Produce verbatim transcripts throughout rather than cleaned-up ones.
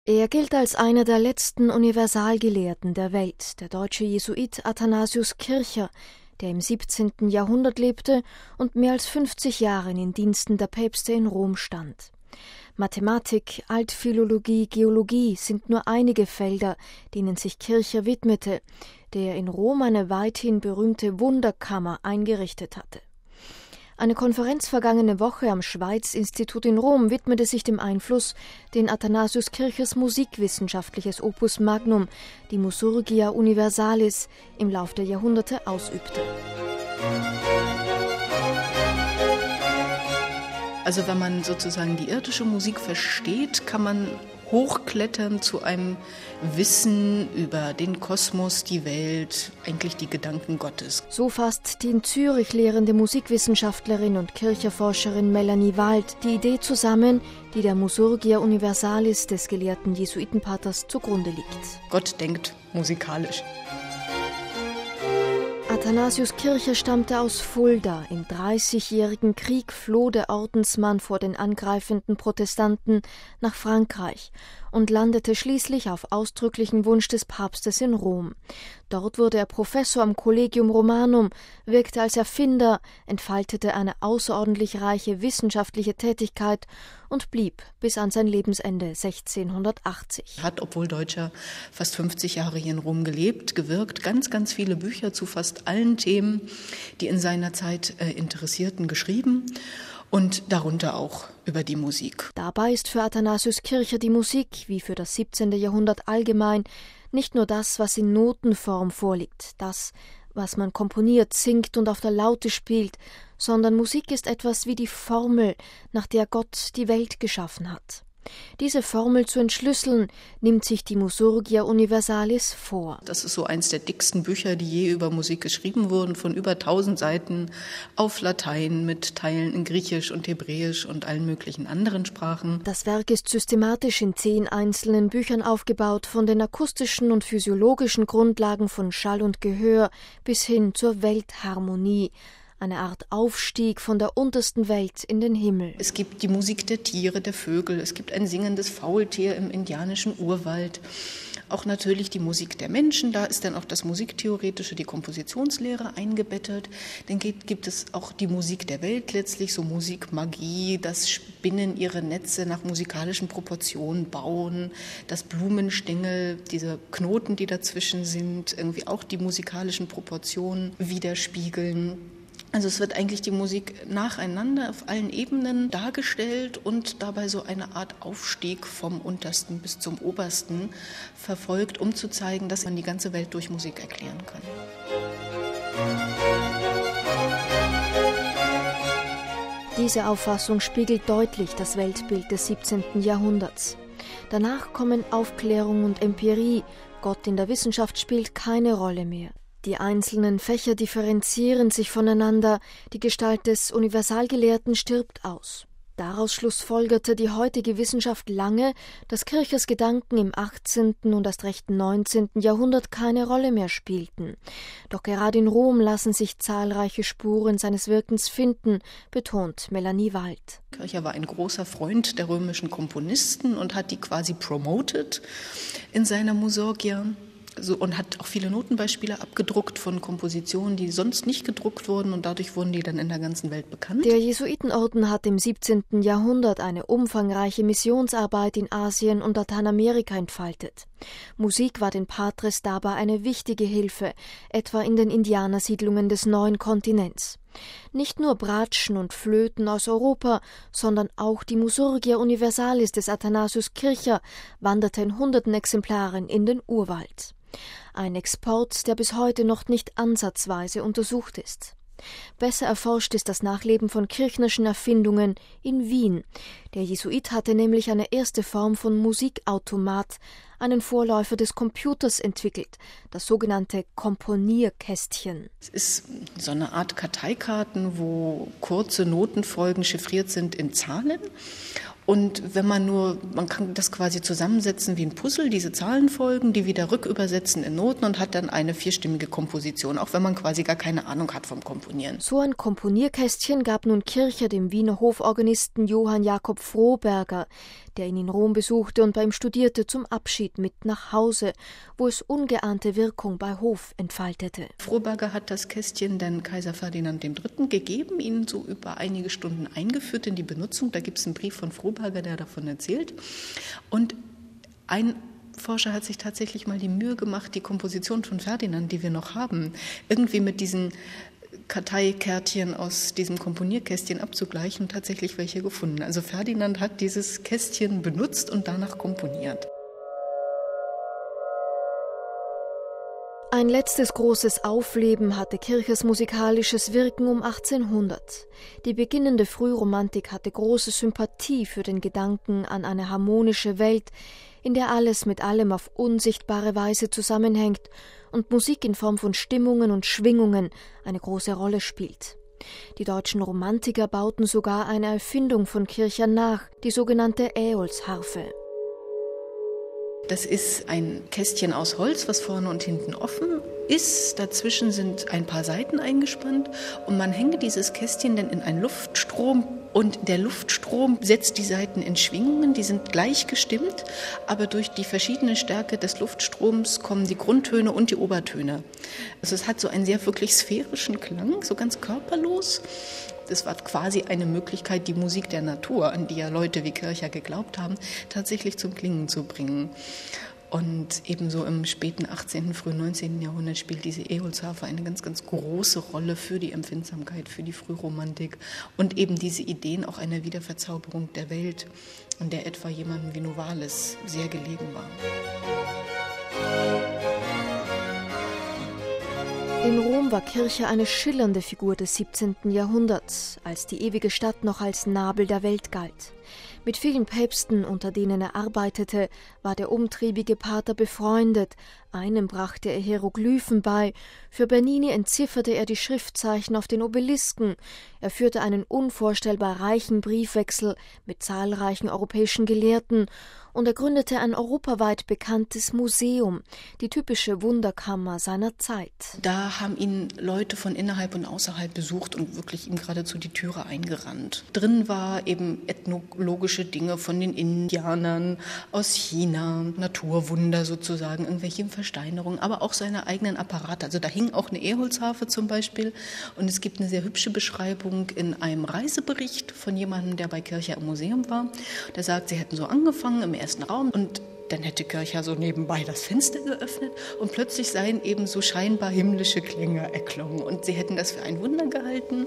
Er gilt als einer der letzten Universalgelehrten der Welt, der deutsche Jesuit Athanasius Kircher, der im siebzehnten Jahrhundert lebte und mehr als fünfzig Jahre in den Diensten der Päpste in Rom stand. Mathematik, Altphilologie, Geologie sind nur einige Felder, denen sich Kircher widmete, der in Rom eine weithin berühmte Wunderkammer eingerichtet hatte. Eine Konferenz vergangene Woche am Schweiz-Institut in Rom widmete sich dem Einfluss, den Athanasius Kirchers musikwissenschaftliches Opus Magnum, die Musurgia Universalis, im Lauf der Jahrhunderte ausübte. Also wenn man sozusagen die irdische Musik versteht, kann man hochklettern zu einem Wissen über den Kosmos, die Welt, eigentlich die Gedanken Gottes. So fasst die in Zürich lehrende Musikwissenschaftlerin und Kircherforscherin Melanie Wald die Idee zusammen, die der Musurgia Universalis des gelehrten Jesuitenpaters zugrunde liegt. Gott denkt musikalisch. Athanasius Kircher stammte aus Fulda. Im Dreißigjährigen Krieg floh der Ordensmann vor den angreifenden Protestanten nach Frankreich und landete schließlich auf ausdrücklichen Wunsch des Papstes in Rom. Dort wurde er Professor am Collegium Romanum, wirkte als Erfinder, entfaltete eine außerordentlich reiche wissenschaftliche Tätigkeit und blieb bis an sein Lebensende sechzehnhundertachtzig. Er hat, obwohl Deutscher, fast fünfzig Jahre hier in Rom gelebt, gewirkt, ganz, ganz viele Bücher zu fast allen Themen, die in seiner Zeit äh, interessierten, geschrieben. Und darunter auch über die Musik. Dabei ist für Athanasius Kircher die Musik, wie für das siebzehnte Jahrhundert allgemein, nicht nur das, was in Notenform vorliegt, das, was man komponiert, singt und auf der Laute spielt, sondern Musik ist etwas wie die Formel, nach der Gott die Welt geschaffen hat. Diese Formel zu entschlüsseln, nimmt sich die Musurgia Universalis vor. Das ist so eins der dicksten Bücher, die je über Musik geschrieben wurden, von über tausend Seiten auf Latein mit Teilen in Griechisch und Hebräisch und allen möglichen anderen Sprachen. Das Werk ist systematisch in zehn einzelnen Büchern aufgebaut, von den akustischen und physiologischen Grundlagen von Schall und Gehör bis hin zur Weltharmonie. Eine Art Aufstieg von der untersten Welt in den Himmel. Es gibt die Musik der Tiere, der Vögel, es gibt ein singendes Faultier im indianischen Urwald. Auch natürlich die Musik der Menschen, da ist dann auch das Musiktheoretische, die Kompositionslehre eingebettet. Dann gibt, gibt es auch die Musik der Welt letztlich, so Musik, Magie, das Spinnen ihre Netze nach musikalischen Proportionen bauen, das Blumenstängel, diese Knoten, die dazwischen sind, irgendwie auch die musikalischen Proportionen widerspiegeln. Also es wird eigentlich die Musik nacheinander auf allen Ebenen dargestellt und dabei so eine Art Aufstieg vom Untersten bis zum Obersten verfolgt, um zu zeigen, dass man die ganze Welt durch Musik erklären kann. Diese Auffassung spiegelt deutlich das Weltbild des siebzehnten Jahrhunderts. Danach kommen Aufklärung und Empirie. Gott in der Wissenschaft spielt keine Rolle mehr. Die einzelnen Fächer differenzieren sich voneinander, die Gestalt des Universalgelehrten stirbt aus. Daraus schlussfolgerte die heutige Wissenschaft lange, dass Kirchers Gedanken im achtzehnten und erst recht neunzehnten Jahrhundert keine Rolle mehr spielten. Doch gerade in Rom lassen sich zahlreiche Spuren seines Wirkens finden, betont Melanie Wald. Kircher war ein großer Freund der römischen Komponisten und hat die quasi promoted in seiner Musurgia. So, und hat auch viele Notenbeispiele abgedruckt von Kompositionen, die sonst nicht gedruckt wurden, und dadurch wurden die dann in der ganzen Welt bekannt. Der Jesuitenorden hat im siebzehnten Jahrhundert eine umfangreiche Missionsarbeit in Asien und Lateinamerika entfaltet. Musik war den Patres dabei eine wichtige Hilfe, etwa in den Indianersiedlungen des neuen Kontinents. Nicht nur Bratschen und Flöten aus Europa, sondern auch die Musurgia Universalis des Athanasius Kircher wanderte in hunderten Exemplaren in den Urwald. Ein Export, der bis heute noch nicht ansatzweise untersucht ist. Besser erforscht ist das Nachleben von kirchnerschen Erfindungen in Wien. Der Jesuit hatte nämlich eine erste Form von Musikautomat, einen Vorläufer des Computers, entwickelt, das sogenannte Komponierkästchen. Es ist so eine Art Karteikarten, wo kurze Notenfolgen chiffriert sind in Zahlen. Und wenn man nur, man kann das quasi zusammensetzen wie ein Puzzle, diese Zahlenfolgen, die wieder rückübersetzen in Noten und hat dann eine vierstimmige Komposition, auch wenn man quasi gar keine Ahnung hat vom Komponieren. So ein Komponierkästchen gab nun Kircher dem Wiener Hoforganisten Johann Jakob Froberger, der ihn in Rom besuchte und bei ihm studierte, zum Abschied mit nach Hause, wo es ungeahnte Wirkung bei Hof entfaltete. Froberger hat das Kästchen dann Kaiser Ferdinand der Dritte gegeben, ihn so über einige Stunden eingeführt in die Benutzung. Da gibt es einen Brief von Froberger, der davon erzählt. Und ein Forscher hat sich tatsächlich mal die Mühe gemacht, die Komposition von Ferdinand, die wir noch haben, irgendwie mit diesen Karteikärtchen aus diesem Komponierkästchen abzugleichen und tatsächlich welche gefunden. Also Ferdinand hat dieses Kästchen benutzt und danach komponiert. Ein letztes großes Aufleben hatte Kirchers musikalisches Wirken um achtzehnhundert. Die beginnende Frühromantik hatte große Sympathie für den Gedanken an eine harmonische Welt, in der alles mit allem auf unsichtbare Weise zusammenhängt und Musik in Form von Stimmungen und Schwingungen eine große Rolle spielt. Die deutschen Romantiker bauten sogar eine Erfindung von Kircher nach, die sogenannte Äolsharfe. Das ist ein Kästchen aus Holz, was vorne und hinten offen ist. Dazwischen sind ein paar Saiten eingespannt und man hängt dieses Kästchen dann in einen Luftstrom und der Luftstrom setzt die Saiten in Schwingungen, die sind gleich gestimmt, aber durch die verschiedene Stärke des Luftstroms kommen die Grundtöne und die Obertöne. Also es hat so einen sehr wirklich sphärischen Klang, so ganz körperlos. Das war quasi eine Möglichkeit, die Musik der Natur, an die ja Leute wie Kircher geglaubt haben, tatsächlich zum Klingen zu bringen. Und ebenso im späten achtzehnten, frühen neunzehnten Jahrhundert spielt diese Äolsharfe eine ganz, ganz große Rolle für die Empfindsamkeit, für die Frühromantik und eben diese Ideen auch einer Wiederverzauberung der Welt, an der etwa jemandem wie Novalis sehr gelegen war. In Rom war Kircher eine schillernde Figur des siebzehnten Jahrhunderts, als die ewige Stadt noch als Nabel der Welt galt. Mit vielen Päpsten, unter denen er arbeitete, war der umtriebige Pater befreundet. Einem brachte er Hieroglyphen bei. Für Bernini entzifferte er die Schriftzeichen auf den Obelisken. Er führte einen unvorstellbar reichen Briefwechsel mit zahlreichen europäischen Gelehrten und er gründete ein europaweit bekanntes Museum, die typische Wunderkammer seiner Zeit. Da haben ihn Leute von innerhalb und außerhalb besucht und wirklich ihm geradezu die Türe eingerannt. Drin war eben ethnologische Dinge von den Indianern aus China, Naturwunder sozusagen, irgendwelche Versteinerungen, aber auch seine eigenen Apparate. Also da hing auch eine Äolsharfe zum Beispiel und es gibt eine sehr hübsche Beschreibung in einem Reisebericht von jemandem, der bei Kircher im Museum war. Der sagt, sie hätten so angefangen im ersten Raum und dann hätte Kircher so nebenbei das Fenster geöffnet und plötzlich seien eben so scheinbar himmlische Klänge erklungen und sie hätten das für ein Wunder gehalten.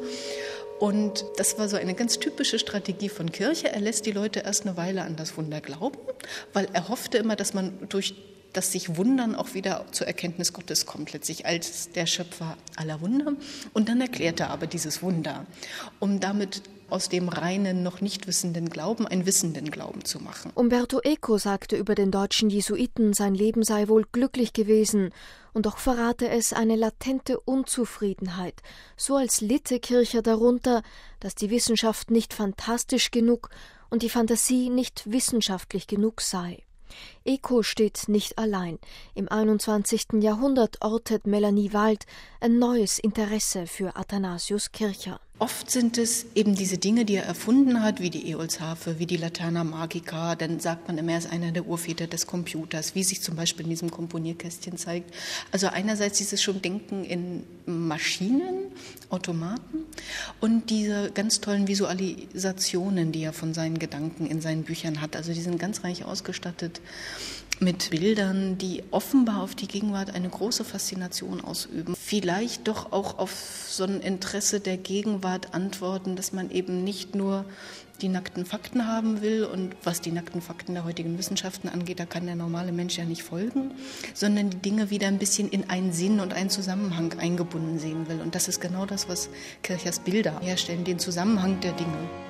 Und das war so eine ganz typische Strategie von Kircher. Er lässt die Leute erst eine Weile an das Wunder glauben, weil er hoffte immer, dass man durch das sich Wundern auch wieder zur Erkenntnis Gottes kommt, letztlich als der Schöpfer aller Wunder. Und dann erklärt er aber dieses Wunder, um damit aus dem reinen, noch nicht wissenden Glauben einen wissenden Glauben zu machen. Umberto Eco sagte über den deutschen Jesuiten, sein Leben sei wohl glücklich gewesen, und doch verrate es eine latente Unzufriedenheit, so als litte Kircher darunter, dass die Wissenschaft nicht fantastisch genug und die Fantasie nicht wissenschaftlich genug sei. Eco steht nicht allein. Im einundzwanzigsten Jahrhundert ortet Melanie Wald ein neues Interesse für Athanasius Kircher. Oft sind es eben diese Dinge, die er erfunden hat, wie die Äolsharfe, wie die Laterna Magica. Dann sagt man immer, er ist einer der Urväter des Computers, wie sich zum Beispiel in diesem Komponierkästchen zeigt. Also einerseits dieses schon Denken in Maschinen, Automaten und diese ganz tollen Visualisationen, die er von seinen Gedanken in seinen Büchern hat. Also die sind ganz reich ausgestattet mit Bildern, die offenbar auf die Gegenwart eine große Faszination ausüben. Vielleicht doch auch auf so ein Interesse der Gegenwart antworten, dass man eben nicht nur die nackten Fakten haben will und was die nackten Fakten der heutigen Wissenschaften angeht, da kann der normale Mensch ja nicht folgen, sondern die Dinge wieder ein bisschen in einen Sinn und einen Zusammenhang eingebunden sehen will. Und das ist genau das, was Kirchers Bilder herstellen, den Zusammenhang der Dinge.